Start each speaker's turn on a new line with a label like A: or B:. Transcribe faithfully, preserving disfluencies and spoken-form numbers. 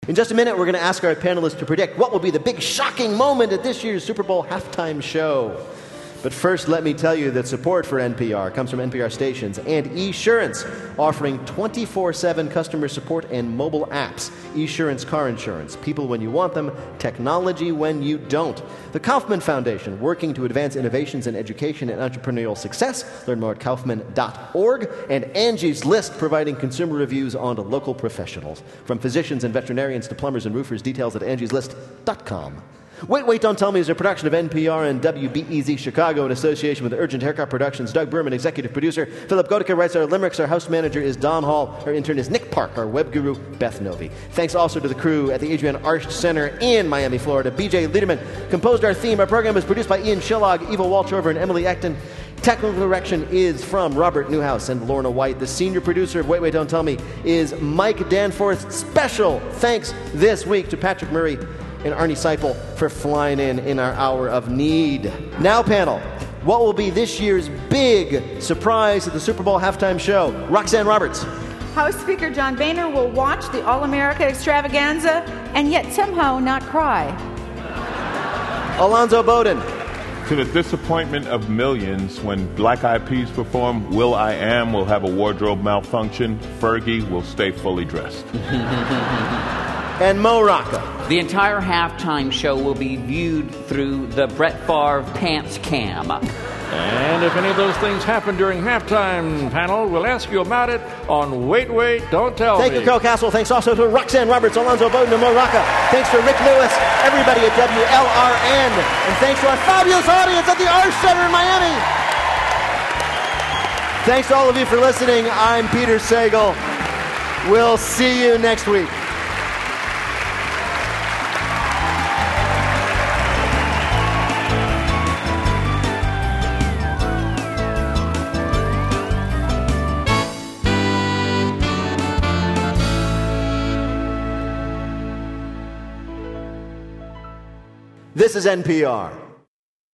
A: In just a minute, we're going to ask our panelists to predict what will be the big shocking moment at this year's Super Bowl halftime show. But first, let me tell you that support for N P R comes from N P R stations and Esurance, offering twenty-four seven customer support and mobile apps. Esurance Car Insurance, people when you want them, technology when you don't. The Kaufman Foundation, working to advance innovations in education and entrepreneurial success. Learn more at kaufman dot org. And Angie's List, providing consumer reviews on to local professionals. From physicians and veterinarians to plumbers and roofers, details at angies list dot com. Wait, Wait, Don't Tell Me is a production of N P R and W B E Z Chicago in association with Urgent Haircut Productions. Doug Berman, executive producer. Philip Goedeke writes our limericks. Our house manager is Don Hall. Our intern is Nick Park. Our web guru, Beth Novi. Thanks also to the crew at the Adrienne Arsht Center in Miami, Florida. B J Liederman composed our theme. Our program was produced by Ian Shillog, Eva Walchover, and Emily Ecton. Technical direction is from Robert Newhouse and Lorna White. The senior producer of Wait, Wait, Don't Tell Me is Mike Danforth. Special thanks this week to Patrick Murray and Arnie Seipel for flying in in our hour of need. Now, panel, what will be this year's big surprise at the Super Bowl halftime show? Roxanne Roberts.
B: House Speaker John Boehner will watch the All-America extravaganza and yet somehow not cry.
A: Alonzo Bowden.
C: To the disappointment of millions, when Black Eyed Peas perform Will I Am will have a wardrobe malfunction, Fergie will stay fully dressed.
A: And Mo Rocca.
D: The entire halftime show will be viewed through the Brett Favre pants cam.
E: And if any of those things happen during halftime, panel, we'll ask you about it on Wait, Wait, Don't Tell
A: Thank
E: Me.
A: you, Carl Castle. Thanks also to Roxanne Roberts, Alonzo Bowden, and Mo Rocca. Thanks to Rick Lewis, everybody at W L R N. And thanks to our fabulous audience at the Arsht Center in Miami. Thanks to all of you for listening. I'm Peter Sagal. We'll see you next week. This is N P R.